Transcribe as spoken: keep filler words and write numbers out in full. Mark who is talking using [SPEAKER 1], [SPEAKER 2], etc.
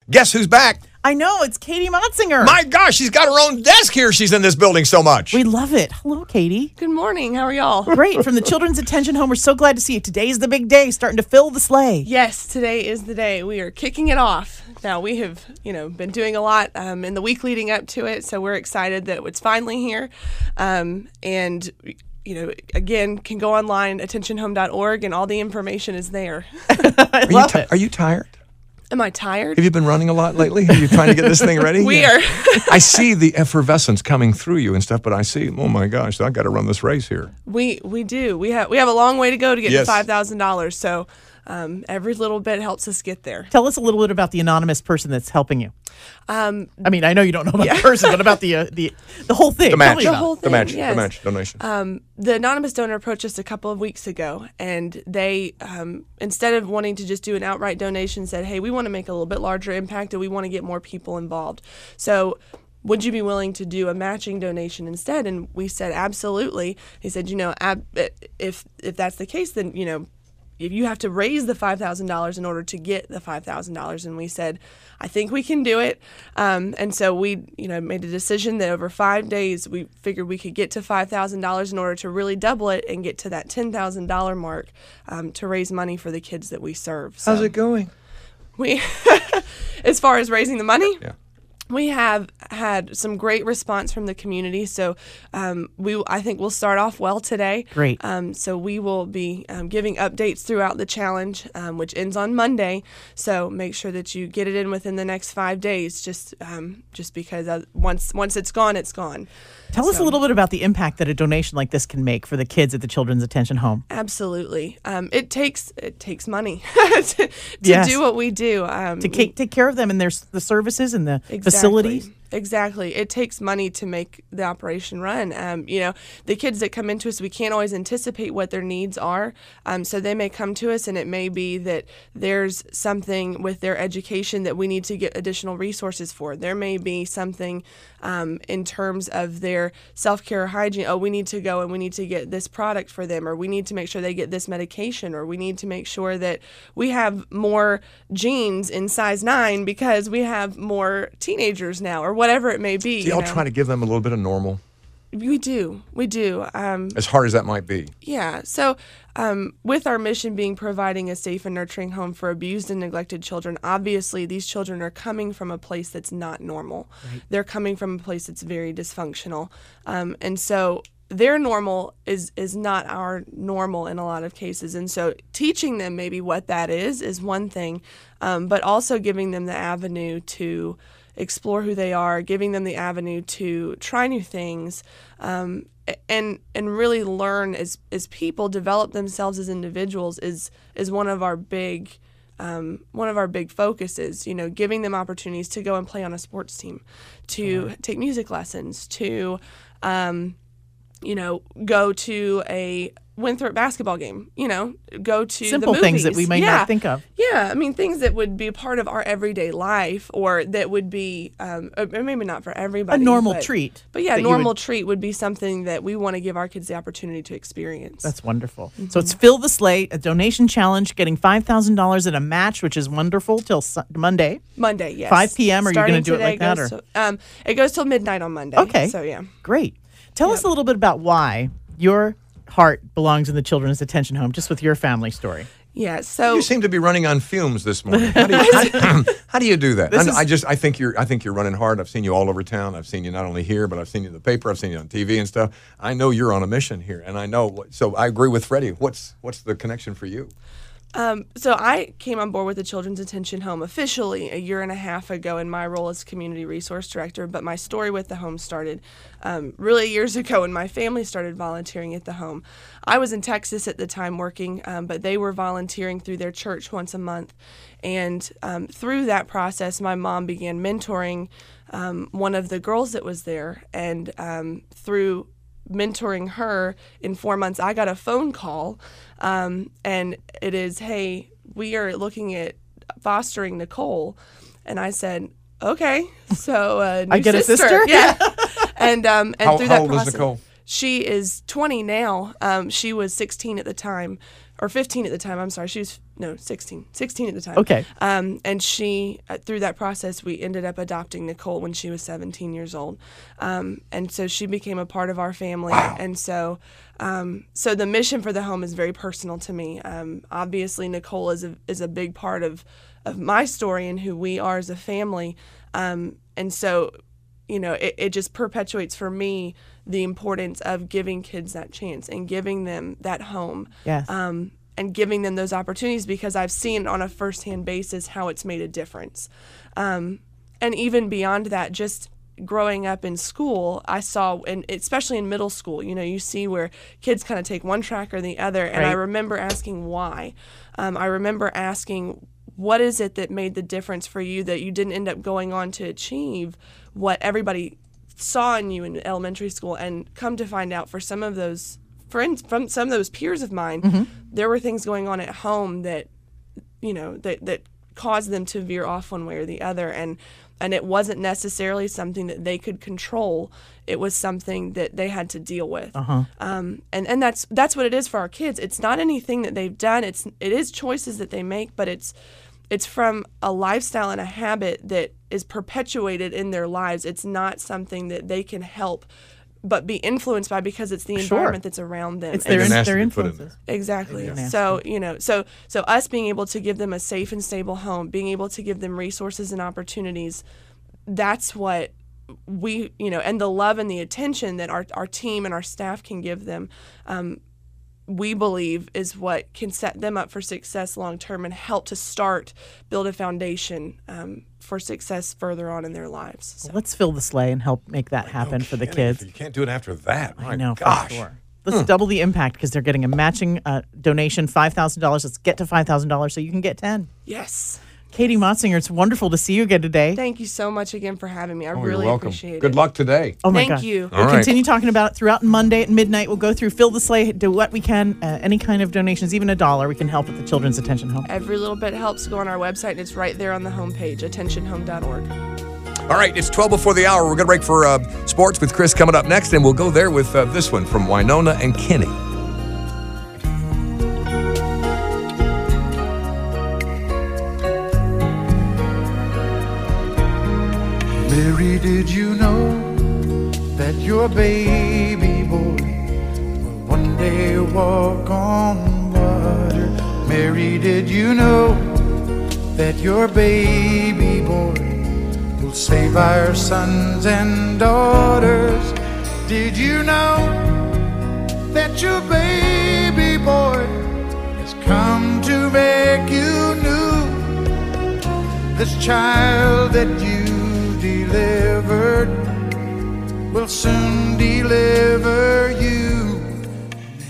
[SPEAKER 1] Guess who's back?
[SPEAKER 2] I know, it's Katie Motzinger.
[SPEAKER 1] My gosh, she's got her own desk here. She's in this building so much.
[SPEAKER 2] We love it. Hello, Katie.
[SPEAKER 3] Good morning. How are y'all?
[SPEAKER 2] Great. From the Children's Attention Home, we're so glad to see you. Today's the big day, starting to fill the sleigh.
[SPEAKER 3] Yes, today is the day. We are kicking it off. Now, we have, you know, been doing a lot um, in the week leading up to it, so we're excited that it's finally here. Um, and, you know, again, can go online, attention home dot org, and all the information is there.
[SPEAKER 2] I
[SPEAKER 1] are
[SPEAKER 2] love
[SPEAKER 1] you
[SPEAKER 2] it.
[SPEAKER 1] Are you tired?
[SPEAKER 3] Am I tired?
[SPEAKER 1] Have you been running a lot lately? Are you trying to get this thing ready?
[SPEAKER 3] We
[SPEAKER 1] Yeah.
[SPEAKER 3] are.
[SPEAKER 1] I see the effervescence coming through you and stuff, but I see, oh my gosh, I got to run this race here.
[SPEAKER 3] We we do. We have we have a long way to go to get
[SPEAKER 1] Yes.
[SPEAKER 3] to five thousand dollars. So um, every little bit helps us get there.
[SPEAKER 2] Tell us a little bit about the anonymous person that's helping you.
[SPEAKER 3] Um,
[SPEAKER 2] I mean, I know you don't know about
[SPEAKER 3] Yeah.
[SPEAKER 2] the person, but about the uh, the the whole thing.
[SPEAKER 1] The
[SPEAKER 2] Tell
[SPEAKER 1] match.
[SPEAKER 2] me
[SPEAKER 3] The
[SPEAKER 2] about it.
[SPEAKER 3] whole
[SPEAKER 1] The
[SPEAKER 3] thing,
[SPEAKER 1] match.
[SPEAKER 3] yes.
[SPEAKER 1] The match donation.
[SPEAKER 3] Um, the anonymous donor approached us a couple of weeks ago, and they, um, instead of wanting to just do an outright donation, said, hey, we want to make a little bit larger impact and we want to get more people involved. So would you be willing to do a matching donation instead? And we said, absolutely. He said, you know, ab- if if that's the case, then, you know, if you have to raise the five thousand dollars in order to get the five thousand dollars. And we said, I think we can do it. Um, and so we, you know, made a decision that over five days, we figured we could get to five thousand dollars in order to really double it and get to that ten thousand dollars mark um, to raise money for the kids that we serve. So
[SPEAKER 1] How's it going?
[SPEAKER 3] we, as far as raising the money,
[SPEAKER 1] Yeah.
[SPEAKER 3] we have had some great response from the community. So um, we, I think we'll start off well today.
[SPEAKER 2] Great.
[SPEAKER 3] Um, so we will be um, giving updates throughout the challenge, um, which ends on Monday. So make sure that you get it in within the next five days. Just um, just because uh, once once it's gone, it's gone.
[SPEAKER 2] Tell us a
[SPEAKER 3] So-
[SPEAKER 2] little bit about the impact that a donation like this can make for the kids at the Children's Attention Home.
[SPEAKER 3] Absolutely. Um, it takes it takes money to, to
[SPEAKER 2] Yes.
[SPEAKER 3] do what we do. Um,
[SPEAKER 2] To take, take care of them and their s- the services and the
[SPEAKER 3] Exactly.
[SPEAKER 2] facilities.
[SPEAKER 3] Exactly. It takes money to make the operation run. Um, you know, the kids that come into us, we can't always anticipate what their needs are. Um, so they may come to us, and it may be that there's something with their education that we need to get additional resources for. There may be something um, in terms of their self-care or hygiene. Oh, we need to go and we need to get this product for them, or we need to make sure they get this medication, or we need to make sure that we have more jeans in size nine because we have more teenagers now, or whatever it may be.
[SPEAKER 1] Do y'all
[SPEAKER 3] you know?
[SPEAKER 1] try to give them a little bit of normal,
[SPEAKER 3] We do. We do. Um,
[SPEAKER 1] as hard as that might be?
[SPEAKER 3] yeah. So, um, with our mission being providing a safe and nurturing home for abused and neglected children, obviously these children are coming from a place that's not normal.
[SPEAKER 2] Right.
[SPEAKER 3] They're coming from a place that's very dysfunctional. Um, and so their normal is is not our normal in a lot of cases. And so teaching them maybe what that is is one thing, um, but also giving them the avenue to explore who they are, giving them the avenue to try new things, um, and and really learn as as people, develop themselves as individuals is is one of our big um, one of our big focuses. You know, giving them opportunities to go and play on a sports team, to
[SPEAKER 2] Right.
[SPEAKER 3] take music lessons, to um, you know, go to a Winthrop basketball game, you know, go to
[SPEAKER 2] Simple
[SPEAKER 3] the
[SPEAKER 2] things that
[SPEAKER 3] movies.
[SPEAKER 2] we may
[SPEAKER 3] Yeah.
[SPEAKER 2] not think of.
[SPEAKER 3] Yeah, I mean, things that would be a part of our everyday life, or that would be, um, or maybe not for
[SPEAKER 2] A
[SPEAKER 3] everybody.
[SPEAKER 2] normal
[SPEAKER 3] but,
[SPEAKER 2] treat.
[SPEAKER 3] But yeah,
[SPEAKER 2] that
[SPEAKER 3] a
[SPEAKER 2] you
[SPEAKER 3] normal
[SPEAKER 2] would-
[SPEAKER 3] treat would be something that we want to give our kids the opportunity to experience.
[SPEAKER 2] That's wonderful. So it's Fill the Slate, a donation challenge, getting five thousand dollars in a match, which is wonderful, till Su- Monday.
[SPEAKER 3] Monday, yes.
[SPEAKER 2] five p.m., are you
[SPEAKER 3] Starting
[SPEAKER 2] gonna do it
[SPEAKER 3] today
[SPEAKER 2] like that,
[SPEAKER 3] goes
[SPEAKER 2] or-
[SPEAKER 3] till- um, it goes till midnight on Monday.
[SPEAKER 2] Okay.
[SPEAKER 3] So, yeah.
[SPEAKER 2] Great. Tell us
[SPEAKER 3] Yep.
[SPEAKER 2] a little bit about why your heart belongs in the Children's Attention Home, just with your family story.
[SPEAKER 3] Yeah, so...
[SPEAKER 1] You seem to be running on fumes this morning. How do you, how, how do, you do that?
[SPEAKER 2] This
[SPEAKER 1] I,
[SPEAKER 2] is-
[SPEAKER 1] I just I think you're I think you're running hard. I've seen you all over town. I've seen you not only here, but I've seen you in the paper. I've seen you on T V and stuff. I know you're on a mission here, and I know. What, so I agree with Freddie. What's what's the connection for you?
[SPEAKER 3] Um, so I came on board with the Children's Attention Home officially a year and a half ago in my role as community resource director, but my story with the home started um, really years ago when my family started volunteering at the home. I was in Texas at the time working, um, but they were volunteering through their church once a month. And um, through that process, my mom began mentoring um, one of the girls that was there, and um, through mentoring her in four months, I got a phone call, um, and it is, hey, we are looking at fostering Nicole. And I said, okay, so uh, new
[SPEAKER 2] I get a sister?
[SPEAKER 3] yeah. and um, and
[SPEAKER 1] How-
[SPEAKER 3] through
[SPEAKER 1] how
[SPEAKER 3] that
[SPEAKER 1] old is
[SPEAKER 3] process,
[SPEAKER 1] Nicole?
[SPEAKER 3] she is twenty now. Um, she was sixteen at the time, or fifteen at the time. I'm sorry, she was no sixteen, sixteen at the time.
[SPEAKER 2] Okay.
[SPEAKER 3] Um, and she uh, through that process, we ended up adopting Nicole when she was seventeen years old, um, and so she became a part of our family.
[SPEAKER 1] Wow.
[SPEAKER 3] And so, um, so the mission for the home is very personal to me. Um, obviously, Nicole is a is a big part of of my story and who we are as a family. Um, and so, you know, it, it just perpetuates for me the importance of giving kids that chance and giving them that home.
[SPEAKER 2] Yes.
[SPEAKER 3] Um, and giving them those opportunities, because I've seen on a firsthand basis how it's made a difference. Um, and even beyond that, just growing up in school, I saw, and especially in middle school, you know, you see where kids kind of take one track or the other. And I
[SPEAKER 2] Right.
[SPEAKER 3] remember asking why. Um, I remember asking, what is it that made the difference for you that you didn't end up going on to achieve what everybody saw in you in elementary school? And come to find out, for some of those friends, from some of those peers of mine,
[SPEAKER 2] Mm-hmm.
[SPEAKER 3] there were things going on at home that, you know, that, that caused them to veer off one way or the other. And, and it wasn't necessarily something that they could control. It was something that they had to deal with.
[SPEAKER 2] Uh-huh.
[SPEAKER 3] Um, and, and that's, that's what it is for our kids. It's not anything that they've done. It's, it is choices that they make, but it's, it's from a lifestyle and a habit that is perpetuated in their lives. It's not something that they can help but be influenced by, because it's the
[SPEAKER 2] Sure.
[SPEAKER 3] environment that's around them.
[SPEAKER 2] It's
[SPEAKER 3] And
[SPEAKER 2] their,
[SPEAKER 1] And
[SPEAKER 2] in,
[SPEAKER 1] it has to
[SPEAKER 2] their
[SPEAKER 1] be put in
[SPEAKER 2] influences.
[SPEAKER 3] Exactly.
[SPEAKER 2] Yeah.
[SPEAKER 3] So, you know, so so us being able to give them a safe and stable home, being able to give them resources and opportunities, that's what we, you know, and the love and the attention that our, our team and our staff can give them, um, we believe is what can set them up for success long term and help to start, build a foundation um, for success further on in their lives. So.
[SPEAKER 2] Let's fill the sleigh and help make that happen
[SPEAKER 1] No
[SPEAKER 2] for the
[SPEAKER 1] kidding.
[SPEAKER 2] kids.
[SPEAKER 1] You can't do it after that. My
[SPEAKER 2] I know,
[SPEAKER 1] gosh.
[SPEAKER 2] for sure. Let's double the impact, because they're getting a matching uh, donation, five thousand dollars. Let's get to five thousand dollars so you can get ten.
[SPEAKER 3] Yes.
[SPEAKER 2] Katie Motzinger, it's wonderful to see you again today.
[SPEAKER 3] Thank you so much again for having me. I
[SPEAKER 1] Oh, you're
[SPEAKER 3] really
[SPEAKER 1] welcome.
[SPEAKER 3] appreciate it.
[SPEAKER 1] Good luck today.
[SPEAKER 2] Oh, my
[SPEAKER 3] Thank
[SPEAKER 2] gosh.
[SPEAKER 3] you.
[SPEAKER 2] We'll
[SPEAKER 1] All right.
[SPEAKER 2] continue talking about it throughout Monday at midnight. We'll go through Fill the Sleigh, do what we can, uh, any kind of donations, even a dollar. We can help at the Children's Attention Home.
[SPEAKER 3] Every little bit helps. Go on our website, and it's right there on the homepage, attention home dot org.
[SPEAKER 1] All right, it's twelve before the hour. We're going to break for uh, sports with Chris coming up next, and we'll go there with uh, this one from Winona and Kenny.
[SPEAKER 4] Mary, did you know that your baby boy will one day walk on water? Mary, did you know that your baby boy will save our sons and daughters? Did you know that your baby boy has come to make you new? This child that you delivered will soon deliver